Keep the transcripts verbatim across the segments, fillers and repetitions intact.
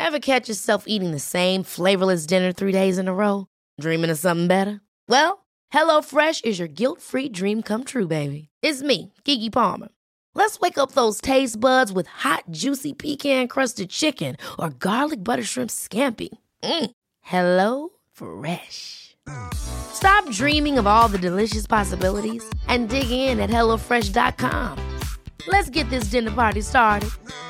Ever catch yourself eating the same flavorless dinner three days in a row? Dreaming of something better? Well, HelloFresh is your guilt-free dream come true, baby. It's me, Keke Palmer. Let's wake up those taste buds with hot, juicy pecan-crusted chicken or garlic butter shrimp scampi. Mm. Hello Fresh. Stop dreaming of all the delicious possibilities and dig in at hello fresh dot com. Let's get this dinner party started.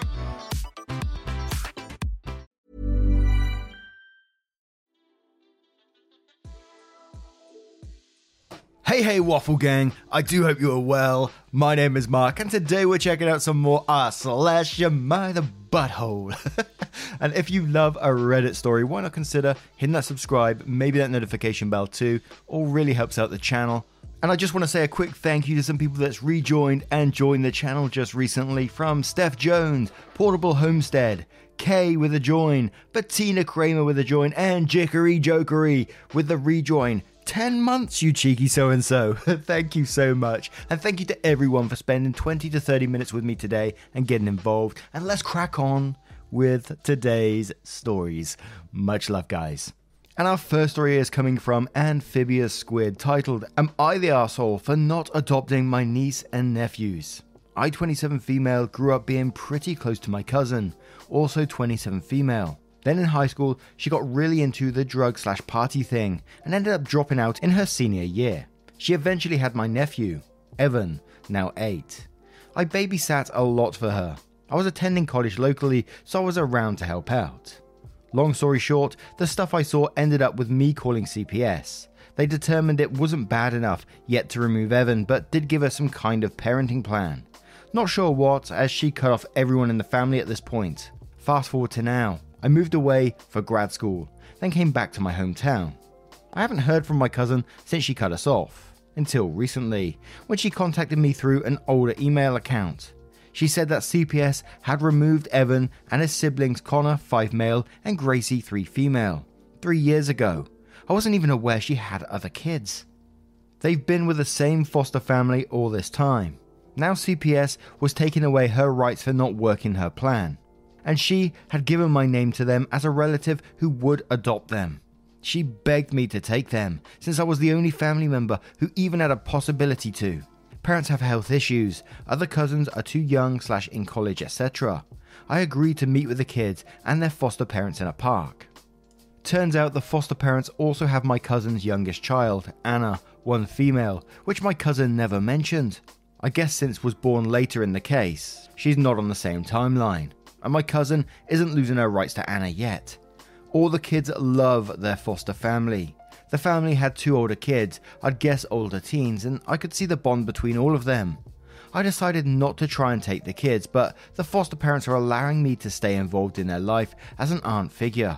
Hey, hey, Waffle Gang. I do hope you are well. My name is Mark, and today we're checking out some more r slash my the butthole. And if you love a Reddit story, why not consider hitting that subscribe, maybe that notification bell too. All really helps out the channel. And I just want to say a quick thank you to some people that's rejoined and joined the channel just recently, from Steph Jones, Portable Homestead, Kay with a join, Bettina Kramer with a join, and Jickery Jokery with the rejoin. ten months, you cheeky so-and-so. Thank you so much. And thank you to everyone for spending twenty to thirty minutes with me today and getting involved. And let's crack on with today's stories. Much love, guys. And our first story is coming from Amphibious Squid, titled, Am I the Arsehole for Not Adopting My Niece and Nephews? I, twenty-seven female, grew up being pretty close to my cousin, also twenty-seven female. Then in high school, she got really into the drug slash party thing and ended up dropping out in her senior year. She eventually had my nephew, Evan, now eight. I babysat a lot for her. I was attending college locally, so I was around to help out. Long story short, the stuff I saw ended up with me calling C P S. They determined it wasn't bad enough yet to remove Evan, but did give her some kind of parenting plan. Not sure what, as she cut off everyone in the family at this point. Fast forward to now. I moved away for grad school, then came back to my hometown. I haven't heard from my cousin since she cut us off, until recently, when she contacted me through an older email account. She said that C P S had removed Evan and his siblings Connor, five male, and Gracie, three female, three years ago. I wasn't even aware she had other kids. They've been with the same foster family all this time. Now C P S was taking away her rights for not working her plan, and she had given my name to them as a relative who would adopt them. She begged me to take them, since I was the only family member who even had a possibility to. Parents have health issues, other cousins are too young slash in college, et cetera. I agreed to meet with the kids and their foster parents in a park. Turns out the foster parents also have my cousin's youngest child, Anna, one female, which my cousin never mentioned. I guess since was born later in the case, she's not on the same timeline. And my cousin isn't losing her rights to Anna yet. All the kids love their foster family. The family had two older kids, I'd guess older teens, and I could see the bond between all of them. I decided not to try and take the kids, but the foster parents are allowing me to stay involved in their life as an aunt figure.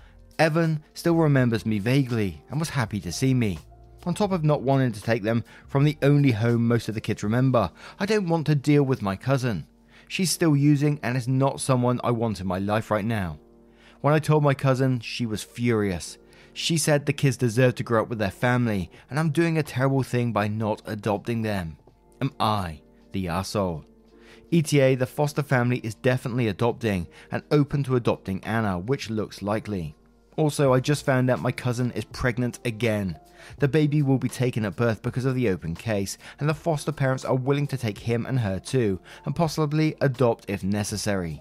Evan still remembers me vaguely and was happy to see me. On top of not wanting to take them from the only home most of the kids remember, I don't want to deal with my cousin. She's still using and is not someone I want in my life right now. When I told my cousin, she was furious. She said the kids deserve to grow up with their family, and I'm doing a terrible thing by not adopting them. Am I the arsehole? E T A, the foster family is definitely adopting and open to adopting Anna, which looks likely. Also, I just found out my cousin is pregnant again. The baby will be taken at birth because of the open case, and the foster parents are willing to take him and her too, and possibly adopt if necessary.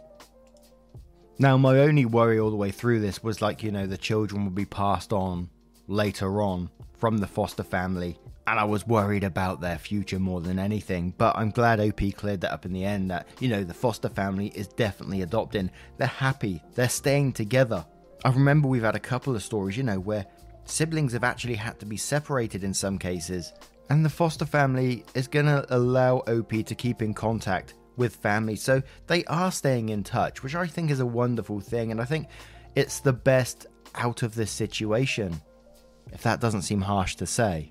Now, my only worry all the way through this was like, you know, the children will be passed on later on from the foster family, and I was worried about their future more than anything, but I'm glad O P cleared that up in the end, that, you know, the foster family is definitely adopting. They're happy, they're staying together. I remember we've had a couple of stories, you know, where siblings have actually had to be separated in some cases, and the foster family is going to allow O P to keep in contact with family, so they are staying in touch, which I think is a wonderful thing, and I think it's the best out of this situation, if that doesn't seem harsh to say.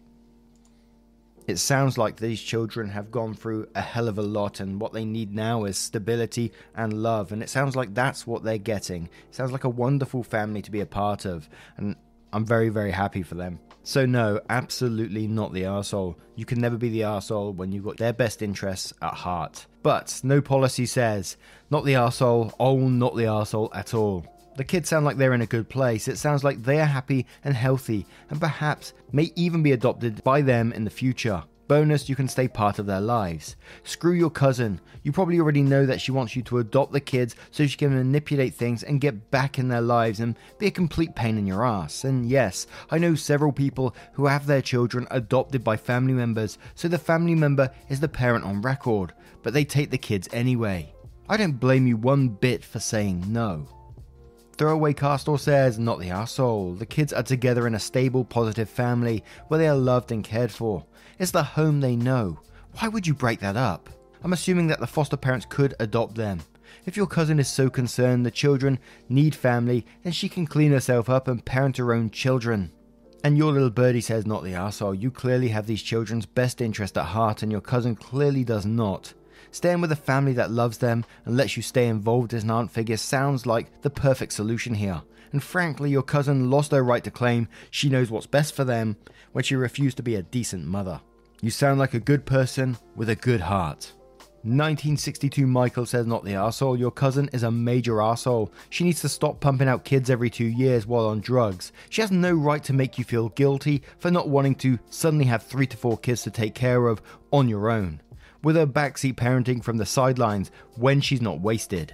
It sounds like these children have gone through a hell of a lot, and what they need now is stability and love, and it sounds like that's what they're getting. It sounds like a wonderful family to be a part of, and I'm very, very happy for them. So no, absolutely not the arsehole. You can never be the arsehole when you've got their best interests at heart. But no policy says, not the arsehole, oh, not the arsehole at all. The kids sound like they're in a good place. It sounds like they are happy and healthy and perhaps may even be adopted by them in the future. Bonus, you can stay part of their lives. Screw your cousin. You probably already know that she wants you to adopt the kids so she can manipulate things and get back in their lives and be a complete pain in your ass. And yes, I know several people who have their children adopted by family members, so the family member is the parent on record, but they take the kids anyway. I don't blame you one bit for saying no. Throwaway Castor says, not the arsehole. The kids are together in a stable, positive family where they are loved and cared for. It's the home they know. Why would you break that up? I'm assuming that the foster parents could adopt them. If your cousin is so concerned the children need family, then she can clean herself up and parent her own children. And your little birdie says, not the arsehole. You clearly have these children's best interest at heart and your cousin clearly does not. Staying with a family that loves them and lets you stay involved as an aunt figure sounds like the perfect solution here. And frankly, your cousin lost her right to claim she knows what's best for them when she refused to be a decent mother. You sound like a good person with a good heart. nineteen sixty-two Michael says, not the arsehole. Your cousin is a major arsehole. She needs to stop pumping out kids every two years while on drugs. She has no right to make you feel guilty for not wanting to suddenly have three to four kids to take care of on your own, with her backseat parenting from the sidelines when she's not wasted.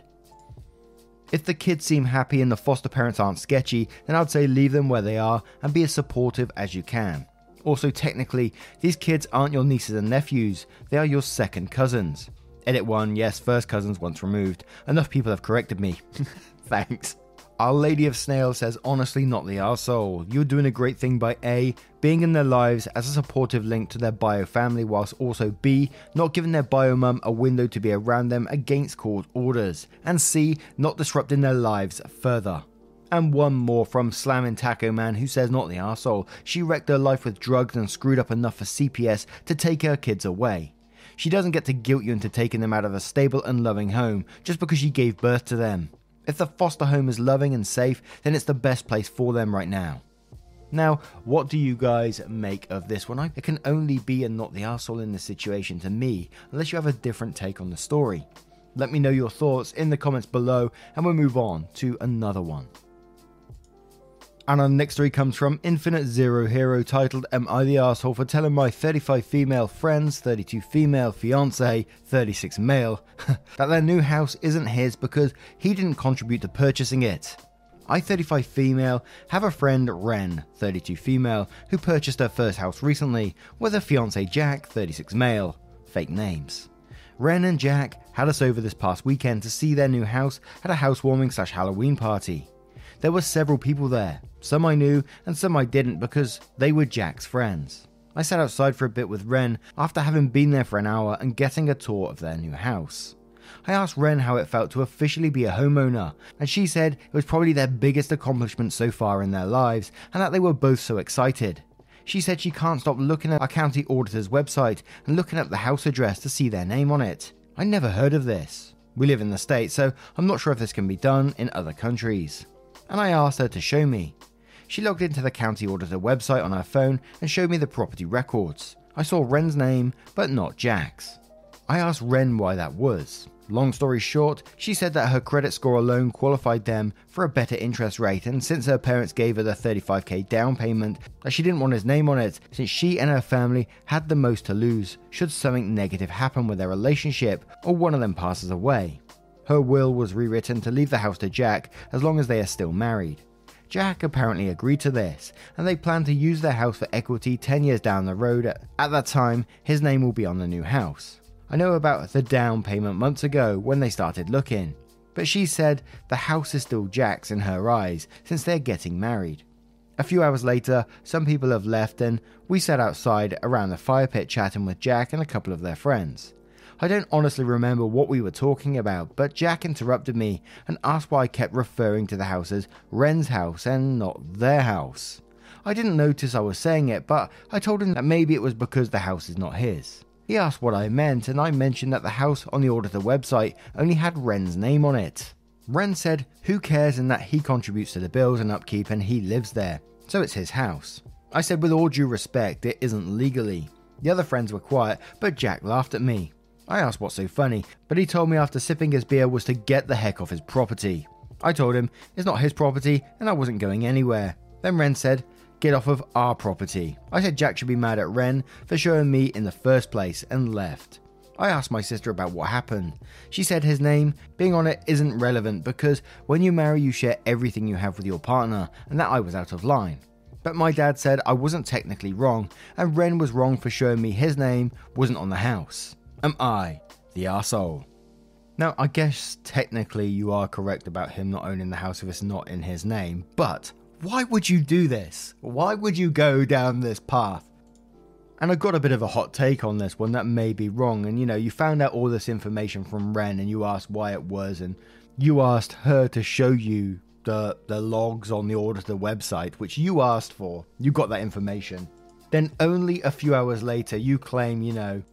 If the kids seem happy and the foster parents aren't sketchy, then I'd say leave them where they are and be as supportive as you can. Also, technically, these kids aren't your nieces and nephews, they are your second cousins. Edit one, yes, first cousins once removed. Enough people have corrected me. Thanks. Our Lady of Snail says, honestly, not the arsehole. You're doing a great thing by A, being in their lives as a supportive link to their bio family, whilst also B, not giving their bio mum a window to be around them against court orders, and C, not disrupting their lives further. And one more from Slammin' Taco Man who says, not the arsehole. She wrecked her life with drugs and screwed up enough for C P S to take her kids away. She doesn't get to guilt you into taking them out of a stable and loving home just because she gave birth to them. If the foster home is loving and safe, then it's the best place for them right now. Now, what do you guys make of this one? It can only be a not the arsehole in this situation to me, unless you have a different take on the story. Let me know your thoughts in the comments below, and we'll move on to another one. And our next story comes from Infinite Zero Hero, titled, Am I the Arsehole for telling my thirty-five female friends, thirty-two female fiance, thirty-six male, that their new house isn't his because he didn't contribute to purchasing it? I, thirty-five female, have a friend, Ren, thirty-two female, who purchased her first house recently, with her fiance Jack, thirty-six male, fake names. Ren and Jack had us over this past weekend to see their new house at a housewarming slash Halloween party. There were several people there, some I knew and some I didn't because they were Jack's friends. I sat outside for a bit with Ren after having been there for an hour and getting a tour of their new house. I asked Ren how it felt to officially be a homeowner, and she said it was probably their biggest accomplishment so far in their lives and that they were both so excited. She said she can't stop looking at our county auditor's website and looking up the house address to see their name on it. I never heard of this. We live in the States, so I'm not sure if this can be done in other countries. And I asked her to show me. She logged into the county auditor website on her phone and showed me the property records. I saw Ren's name, but not Jack's. I asked Ren why that was. Long story short, she said that her credit score alone qualified them for a better interest rate, and since her parents gave her the thirty-five thousand down payment, that she didn't want his name on it since she and her family had the most to lose should something negative happen with their relationship or one of them passes away. Her will was rewritten to leave the house to Jack as long as they are still married. Jack apparently agreed to this, and they plan to use their house for equity ten years down the road. At that time, his name will be on the new house. I know about the down payment months ago when they started looking, but she said the house is still Jack's in her eyes since they're getting married. A few hours later, some people have left and we sat outside around the fire pit chatting with Jack and a couple of their friends. I don't honestly remember what we were talking about, but Jack interrupted me and asked why I kept referring to the house as Ren's house and not their house. I didn't notice I was saying it, but I told him that maybe it was because the house is not his. He asked what I meant, and I mentioned that the house on the auditor website only had Ren's name on it. Ren said who cares and that he contributes to the bills and upkeep and he lives there, so it's his house. I said with all due respect, it isn't legally. The other friends were quiet, but Jack laughed at me. I asked what's so funny, but he told me after sipping his beer was to get the heck off his property. I told him it's not his property and I wasn't going anywhere. Then Ren said, get off of our property. I said Jack should be mad at Ren for showing me in the first place and left. I asked my sister about what happened. She said his name being on it isn't relevant because when you marry you share everything you have with your partner, and that I was out of line. But my dad said I wasn't technically wrong and Ren was wrong for showing me his name wasn't on the house. Am I the arsehole? Now I guess technically you are correct about him not owning the house if it's not in his name, but why would you do this? Why would you go down this path? And I got a bit of a hot take on this one that may be wrong. And you know, you found out all this information from Ren and you asked why it was, and you asked her to show you the the logs on the auditor website, which you asked for. You got that information. Then only a few hours later, you claim, you know,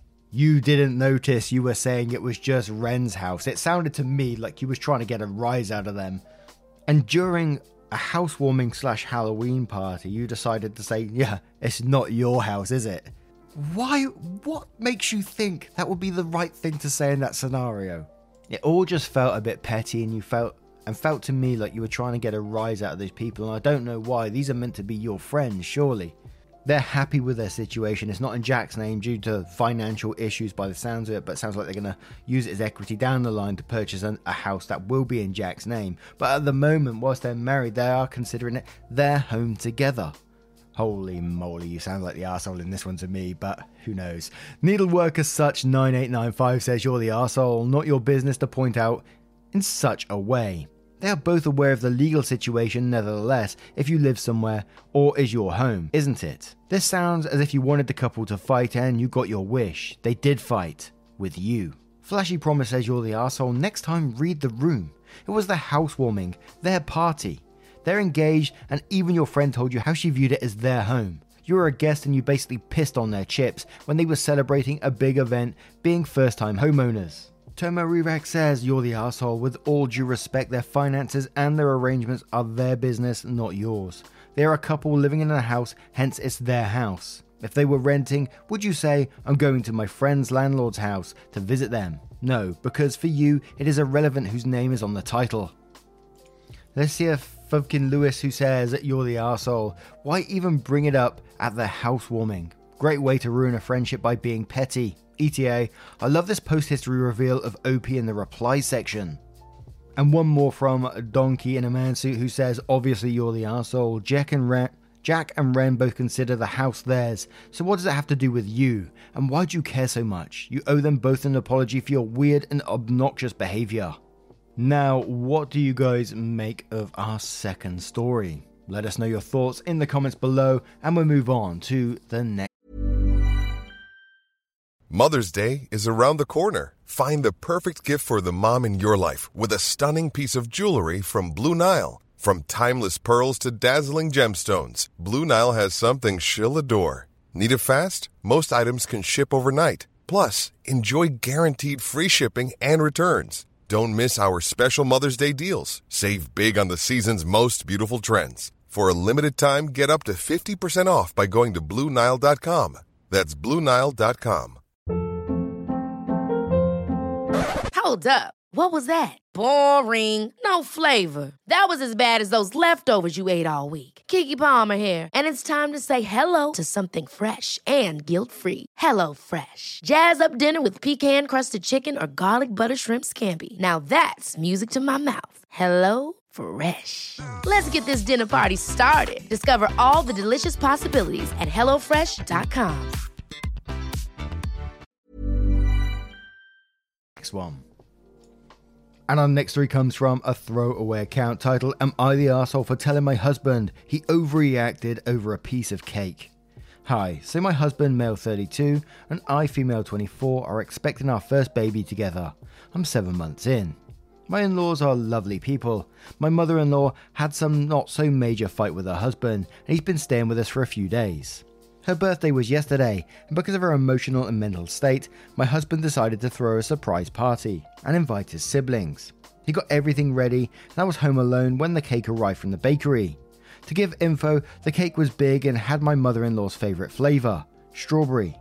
you didn't notice, you were saying it was just Ren's house. It sounded to me like you was trying to get a rise out of them. And during a housewarming slash Halloween party, you decided to say, yeah, it's not your house, is it? Why? What makes you think that would be the right thing to say in that scenario? It all just felt a bit petty, and you felt and felt to me like you were trying to get a rise out of these people, and I don't know why. These are meant to be your friends, surely. They're happy with their situation. It's not in Jack's name due to financial issues by the sounds of it, but it sounds like they're going to use it as equity down the line to purchase an, a house that will be in Jack's name. But at the moment, whilst they're married, they are considering it their home together. Holy moly, you sound like the arsehole in this one to me, but who knows. Needlework as such nine eight nine five says you're the arsehole, not your business to point out in such a way. They are both aware of the legal situation nevertheless if you live somewhere or is your home, isn't it? This sounds as if you wanted the couple to fight and you got your wish. They did fight. With you. Flashy Promise says you're the arsehole. Next time read the room. It was their housewarming, their party. They're engaged and even your friend told you how she viewed it as their home. You were a guest and you basically pissed on their chips when they were celebrating a big event being first time homeowners. Tomo Revac says you're the arsehole. With all due respect, their finances and their arrangements are their business, not yours. They are a couple living in a house, hence it's their house. If they were renting, would you say, I'm going to my friend's landlord's house to visit them? No, because for you, it is irrelevant whose name is on the title. Let's see a Fuvkin Lewis who says you're the arsehole. Why even bring it up at the housewarming? Great way to ruin a friendship by being petty. E T A, I love this post-history reveal of O P in the reply section. And one more from Donkey in a man suit who says, obviously you're the arsehole. Jack and Ren, Jack and Ren both consider the house theirs. So what does it have to do with you? And why do you care so much? You owe them both an apology for your weird and obnoxious behavior. Now, what do you guys make of our second story? Let us know your thoughts in the comments below and we'll move on to the next. Mother's Day is around the corner. Find the perfect gift for the mom in your life with a stunning piece of jewelry from Blue Nile. From timeless pearls to dazzling gemstones, Blue Nile has something she'll adore. Need it fast? Most items can ship overnight. Plus, enjoy guaranteed free shipping and returns. Don't miss our special Mother's Day deals. Save big on the season's most beautiful trends. For a limited time, get up to fifty percent off by going to Blue Nile dot com. That's Blue Nile dot com. Hold up. What was that? Boring. No flavor. That was as bad as those leftovers you ate all week. Keke Palmer here. And it's time to say hello to something fresh and guilt-free. Hello Fresh. Jazz up dinner with pecan-crusted chicken or garlic butter shrimp scampi. Now that's music to my mouth. Hello Fresh. Let's get this dinner party started. Discover all the delicious possibilities at hello fresh dot com. Next one. And our next story comes from a throwaway account titled, Am I the arsehole for telling my husband he overreacted over a piece of cake? Hi, so my husband, male thirty-two, and I, female twenty-four, are expecting our first baby together. I'm seven months in. My in-laws are lovely people. My mother-in-law had some not so major fight with her husband, and he's been staying with us for a few days. Her birthday was yesterday, and because of her emotional and mental state, my husband decided to throw a surprise party and invite his siblings. He got everything ready, and I was home alone when the cake arrived from the bakery. To give info, the cake was big and had my mother-in-law's favourite flavour, strawberry.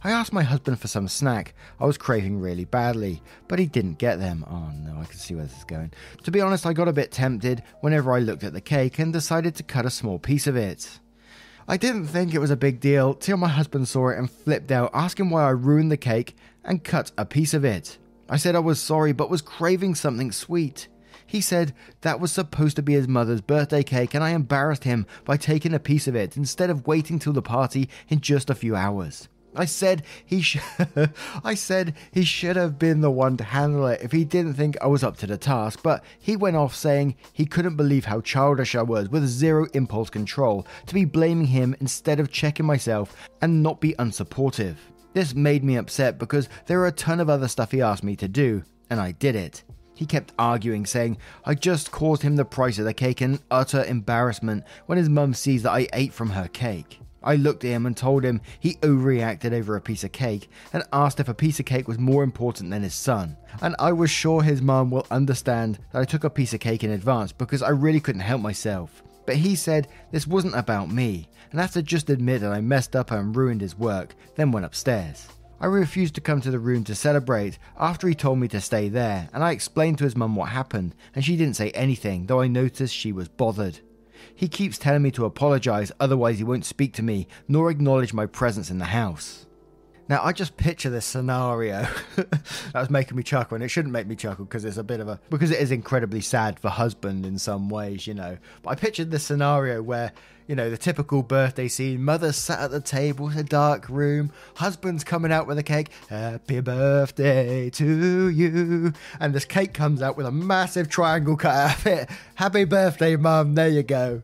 I asked my husband for some snack I was craving really badly, but he didn't get them. Oh no, I can see where this is going. To be honest, I got a bit tempted whenever I looked at the cake and decided to cut a small piece of it. I didn't think it was a big deal till my husband saw it and flipped out, asking why I ruined the cake and cut a piece of it. I said I was sorry but was craving something sweet. He said that was supposed to be his mother's birthday cake, and I embarrassed him by taking a piece of it instead of waiting till the party in just a few hours. I said he sh- I said he should have been the one to handle it if he didn't think I was up to the task, but he went off saying he couldn't believe how childish I was with zero impulse control to be blaming him instead of checking myself and not be unsupportive. This made me upset because there were a ton of other stuff he asked me to do, and I did it. He kept arguing, saying I just caused him the price of the cake and utter embarrassment when his mum sees that I ate from her cake. I looked at him and told him he overreacted over a piece of cake and asked if a piece of cake was more important than his son. And I was sure his mum will understand that I took a piece of cake in advance because I really couldn't help myself. But he said this wasn't about me and had to just admit that I messed up and ruined his work, then went upstairs. I refused to come to the room to celebrate after he told me to stay there, and I explained to his mum what happened, and she didn't say anything, though I noticed she was bothered. He keeps telling me to apologise, otherwise he won't speak to me, nor acknowledge my presence in the house. Now, I just picture this scenario. That was making me chuckle, and it shouldn't make me chuckle because it's a bit of a... because it is incredibly sad for husband in some ways, you know. But I pictured this scenario where, you know, the typical birthday scene, mother's sat at the table in a dark room, husband's coming out with a cake, happy birthday to you, and this cake comes out with a massive triangle cut out of it. Happy birthday, mum, there you go.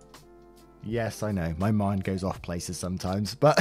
Yes, I know, my mind goes off places sometimes, but...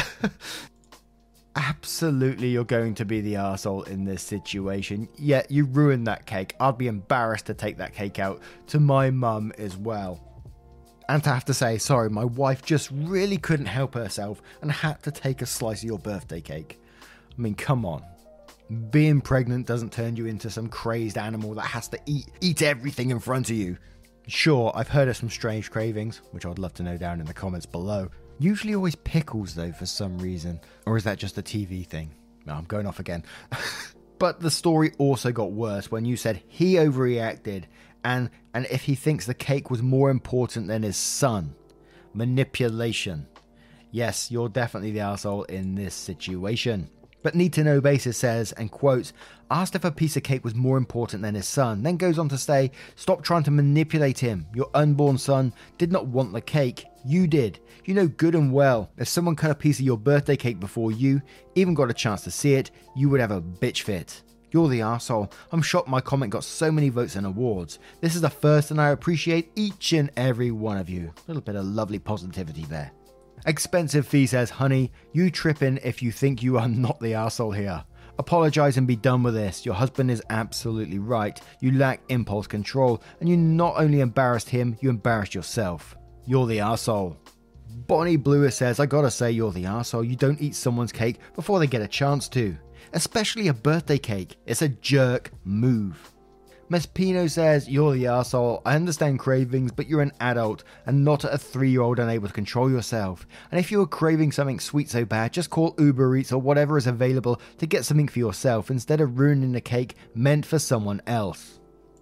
Absolutely, you're going to be the arsehole in this situation. Yet you ruined that cake. I'd be embarrassed to take that cake out to my mum as well. And to have to say, sorry, my wife just really couldn't help herself and had to take a slice of your birthday cake. I mean, come on. Being pregnant doesn't turn you into some crazed animal that has to eat eat everything in front of you. Sure, I've heard of some strange cravings, which I'd love to know down in the comments below. Usually always pickles though for some reason. Or is that just a T V thing? No, I'm going off again. But the story also got worse when you said he overreacted and, and if he thinks the cake was more important than his son. Manipulation. Yes, you're definitely the arsehole in this situation. But Need to Know Basis says, and quotes, asked if a piece of cake was more important than his son, then goes on to say, stop trying to manipulate him. Your unborn son did not want the cake. You did. You know good and well, if someone cut a piece of your birthday cake before you even got a chance to see it, you would have a bitch fit. You're the arsehole. I'm shocked my comment got so many votes and awards. This is the first and I appreciate each and every one of you. A little bit of lovely positivity there. Expensive Fee says, honey, you tripping if you think you are not the arsehole here. Apologise and be done with this. Your husband is absolutely right. You lack impulse control and you not only embarrassed him, you embarrassed yourself. You're the arsehole. Bonnie Bluer says, I gotta say you're the arsehole. You don't eat someone's cake before they get a chance to. Especially a birthday cake. It's a jerk move. Mespino says, you're the arsehole. I understand cravings, but you're an adult and not a three-year-old unable to control yourself. And if you're craving something sweet so bad, just call Uber Eats or whatever is available to get something for yourself instead of ruining a cake meant for someone else.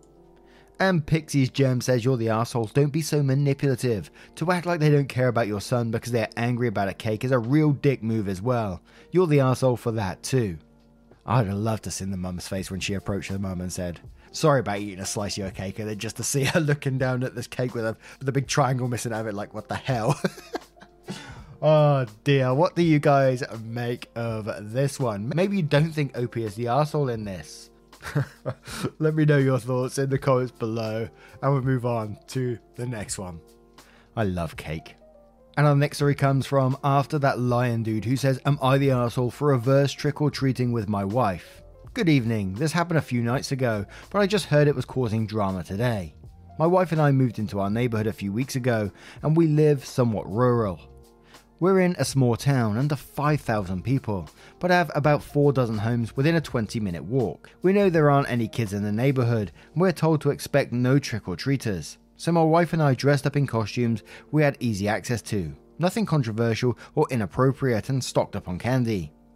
And Pixie's Gem says, you're the arsehole. Don't be so manipulative. To act like they don't care about your son because they're angry about a cake is a real dick move as well. You're the arsehole for that too. I'd have loved to see the mum's face when she approached her mum and said, sorry about eating a slice of your cake, and then just to see her looking down at this cake with a, with a big triangle missing out of it, like, what the hell? Oh dear, what do you guys make of this one? Maybe you don't think Opie is the arsehole in this. Let me know your thoughts in the comments below, and we'll move on to the next one. I love cake. And our next story comes from After That Lion Dude, who says, am I the arsehole for reverse trick-or-treating with my wife? Good evening, this happened a few nights ago, but I just heard it was causing drama today. My wife and I moved into our neighbourhood a few weeks ago, and we live somewhat rural. We're in a small town, under five thousand people, but have about four dozen homes within a twenty minute walk. We know there aren't any kids in the neighbourhood, and we're told to expect no trick-or-treaters. So my wife and I dressed up in costumes we had easy access to. Nothing controversial or inappropriate, and stocked up on candy.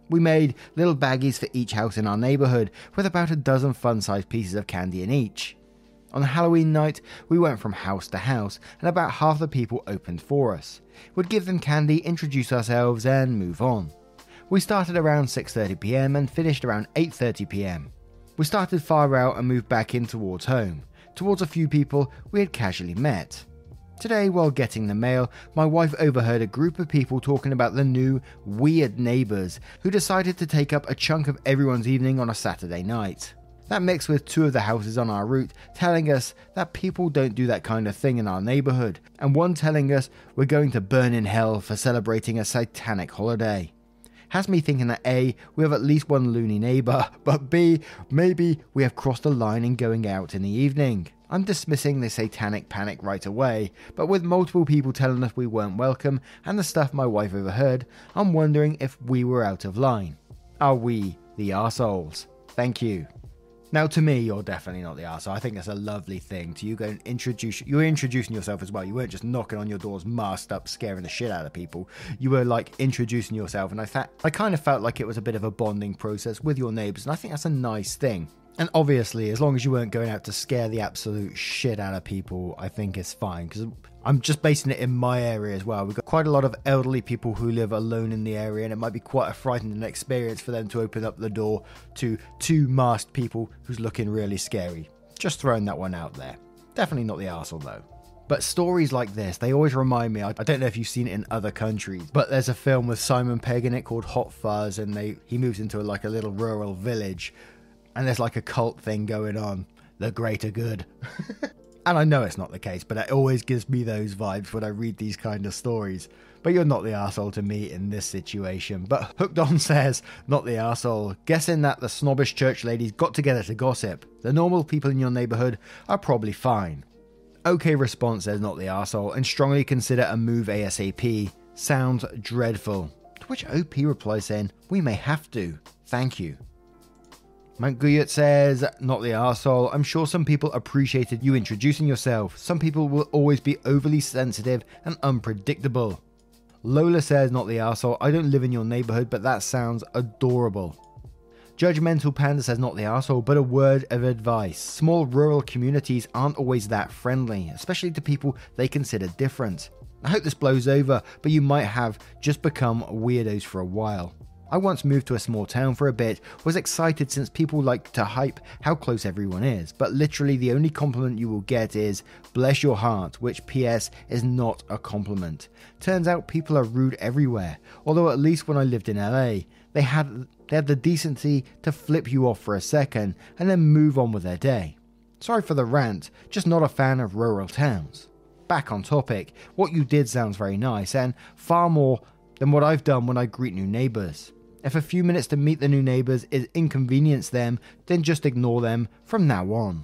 We made little baggies for each house in our neighbourhood, with about a dozen fun-sized pieces of candy in each. On Halloween night, we went from house to house, and about half the people opened for us. We'd give them candy, introduce ourselves, and move on. We started around six thirty p m and finished around eight thirty p m. We started far out and moved back in towards home, towards a few people we had casually met. Today, while getting the mail, my wife overheard a group of people talking about the new, weird neighbours who decided to take up a chunk of everyone's evening on a Saturday night. That mixed with two of the houses on our route telling us that people don't do that kind of thing in our neighbourhood, and one telling us we're going to burn in hell for celebrating a satanic holiday. Has me thinking that A, we have at least one loony neighbour, but B, maybe we have crossed the line in going out in the evening. I'm dismissing the satanic panic right away, but with multiple people telling us we weren't welcome and the stuff my wife overheard, I'm wondering if we were out of line. Are we the arseholes? Thank you. Now, to me, you're definitely not the arsehole. I think that's a lovely thing to you go and introduce. You were introducing yourself as well. You weren't just knocking on your doors, masked up, scaring the shit out of people. You were like introducing yourself, and I thought I kind of felt like it was a bit of a bonding process with your neighbours, and I think that's a nice thing. And obviously, as long as you weren't going out to scare the absolute shit out of people, I think it's fine. Because I'm just basing it in my area as well. We've got quite a lot of elderly people who live alone in the area, and it might be quite a frightening experience for them to open up the door to two masked people who's looking really scary. Just throwing that one out there. Definitely not the arsehole though. But stories like this, they always remind me, I don't know if you've seen it in other countries, but there's a film with Simon Pegg in it called Hot Fuzz, and they he moves into like a little rural village. And there's like a cult thing going on. The greater good. And I know it's not the case, but it always gives me those vibes when I read these kind of stories. But you're not the arsehole to me in this situation. But Hooked On says, not the arsehole. Guessing that the snobbish church ladies got together to gossip. The normal people in your neighbourhood are probably fine. OK Response says, not the arsehole, and strongly consider a move ASAP. Sounds dreadful. To which O P replies saying, we may have to. Thank you. Mount says, not the arsehole. I'm sure some people appreciated you introducing yourself. Some people will always be overly sensitive and unpredictable. Lola says, not the arsehole. I don't live in your neighbourhood, but that sounds adorable. Judgmental Panda says, not the arsehole, but a word of advice. Small rural communities aren't always that friendly, especially to people they consider different. I hope this blows over, but you might have just become weirdos for a while. I once moved to a small town for a bit, was excited since people like to hype how close everyone is, but literally the only compliment you will get is, bless your heart, which P S is not a compliment. Turns out people are rude everywhere, although at least when I lived in L A, they had, they had the decency to flip you off for a second and then move on with their day. Sorry for the rant, just not a fan of rural towns. Back on topic, what you did sounds very nice and far more than what I've done when I greet new neighbours. If a few minutes to meet the new neighbours is inconvenience them, then just ignore them from now on.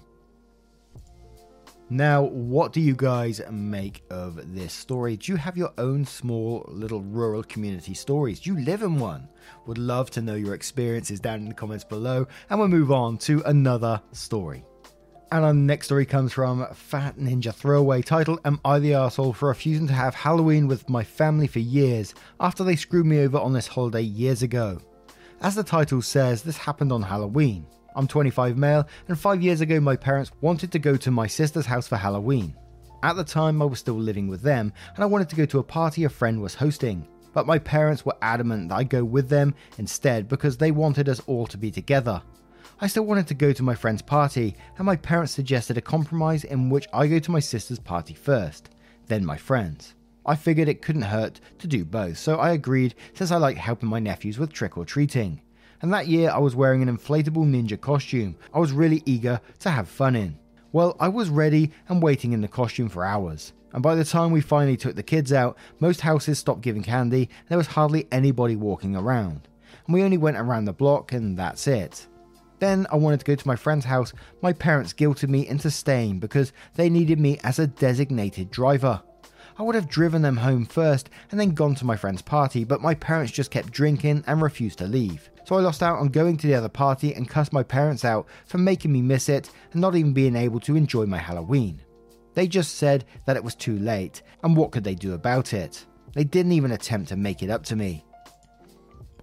Now, what do you guys make of this story? Do you have your own small little rural community stories? Do you live in one? Would love to know your experiences down in the comments below, and we'll move on to another story. And our next story comes from Fat Ninja Throwaway, titled, Am I the Arsehole for refusing to have Halloween with my family for years after they screwed me over on this holiday years ago? As the title says, this happened on Halloween. I'm twenty-five male, and five years ago my parents wanted to go to my sister's house for Halloween. At the time I was still living with them, and I wanted to go to a party a friend was hosting. But my parents were adamant that I go with them instead because they wanted us all to be together. I still wanted to go to my friend's party, and my parents suggested a compromise in which I go to my sister's party first, then my friend's. I figured it couldn't hurt to do both, so I agreed since I like helping my nephews with trick-or-treating. And that year I was wearing an inflatable ninja costume I was really eager to have fun in. Well, I was ready and waiting in the costume for hours. And by the time we finally took the kids out, most houses stopped giving candy and there was hardly anybody walking around. And we only went around the block and that's it. Then I wanted to go to my friend's house. My parents guilted me into staying because they needed me as a designated driver. I would have driven them home first and then gone to my friend's party, but my parents just kept drinking and refused to leave. So I lost out on going to the other party and cussed my parents out for making me miss it and not even being able to enjoy my Halloween. They just said that it was too late, and what could they do about it? They didn't even attempt to make it up to me.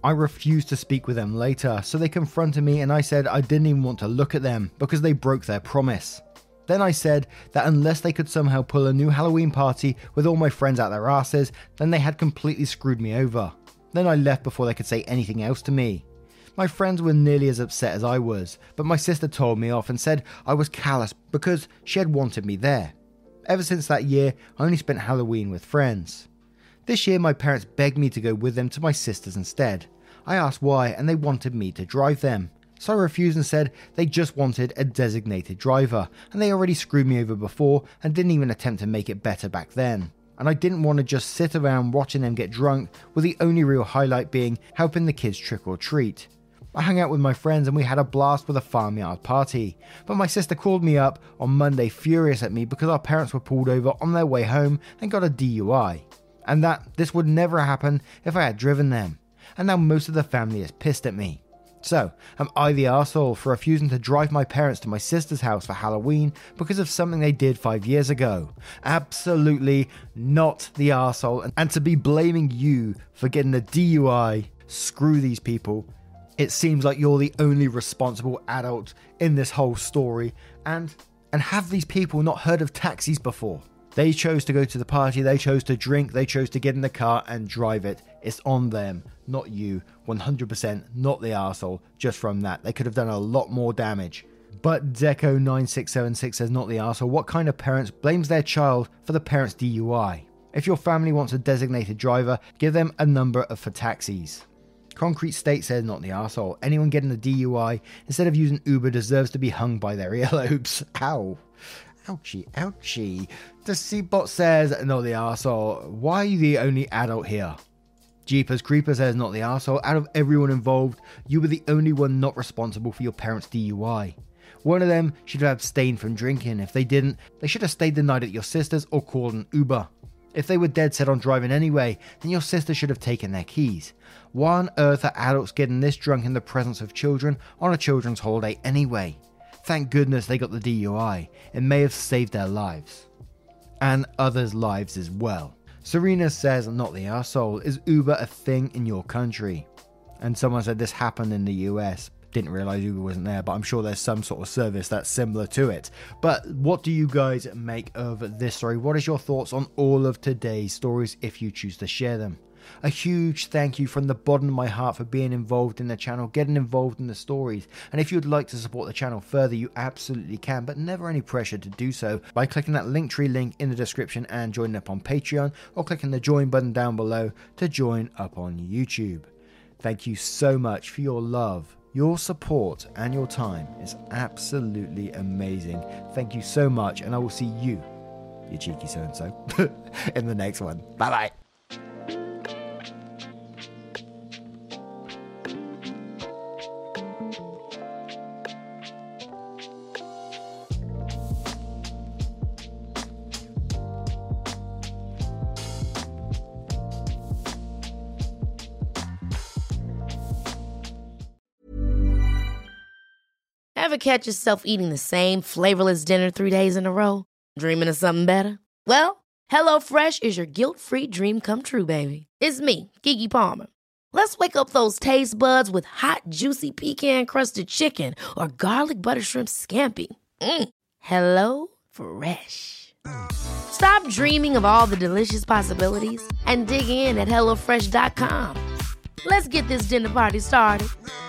I refused to speak with them later, so they confronted me and I said I didn't even want to look at them because they broke their promise. Then I said that unless they could somehow pull a new Halloween party with all my friends out their asses, then they had completely screwed me over. Then I left before they could say anything else to me. My friends were nearly as upset as I was, but my sister told me off and said I was callous because she had wanted me there. Ever since that year, I only spent Halloween with friends. This year my parents begged me to go with them to my sister's instead. I asked why and they wanted me to drive them. So I refused and said they just wanted a designated driver and they already screwed me over before and didn't even attempt to make it better back then. And I didn't want to just sit around watching them get drunk, with the only real highlight being helping the kids trick or treat. I hung out with my friends and we had a blast with a farmyard party, but my sister called me up on Monday furious at me because our parents were pulled over on their way home and got a D U I, and that this would never happen if I had driven them, and now most of the family is pissed at me. So, am I the arsehole for refusing to drive my parents to my sister's house for Halloween because of something they did five years ago? Absolutely not the arsehole, and to be blaming you for getting a D U I, screw these people. It seems like you're the only responsible adult in this whole story, and and have these people not heard of taxis before? They chose to go to the party, they chose to drink, they chose to get in the car and drive it. It's on them, not you. one hundred percent not the arsehole just from that. They could have done a lot more damage. But Deco nine six seven six says not the arsehole. What kind of parents blames their child for the parent's D U I? If your family wants a designated driver, give them a number for taxis. Concrete State says not the arsehole. Anyone getting a D U I instead of using Uber deserves to be hung by their earlobes. Ow. Ouchie, ouchie. The Seabot says not the arsehole. Why are you the only adult here? Jeepers Creeper says not the arsehole. Out of everyone involved, you were the only one not responsible for your parents' D U I. One of them should have abstained from drinking. If they didn't, they should have stayed the night at your sister's or called an Uber. If they were dead set on driving anyway, then your sister should have taken their keys. Why on earth are adults getting this drunk in the presence of children on a children's holiday anyway? Thank goodness they got the D U I. It may have saved their lives. And others' lives as well. Serena says, not the arsehole. Is Uber a thing in your country? And someone said this happened in the U S. Didn't realise Uber wasn't there, but I'm sure there's some sort of service that's similar to it. But what do you guys make of this story? What is your thoughts on all of today's stories if you choose to share them? A huge thank you from the bottom of my heart for being involved in the channel, getting involved in the stories. And if you'd like to support the channel further, you absolutely can, but never any pressure to do so by clicking that Linktree link in the description and joining up on Patreon, or clicking the join button down below to join up on YouTube. Thank you so much for your love. Your support and your time is absolutely amazing. Thank you so much, and I will see you, you cheeky so-and-so, in the next one. Bye-bye. Ever catch yourself eating the same flavorless dinner three days in a row? Dreaming of something better? Well, HelloFresh is your guilt-free dream come true, baby. It's me, Keke Palmer. Let's wake up those taste buds with hot, juicy pecan-crusted chicken or garlic butter shrimp scampi. Mm. Hello Fresh. Stop dreaming of all the delicious possibilities and dig in at hello fresh dot com. Let's get this dinner party started.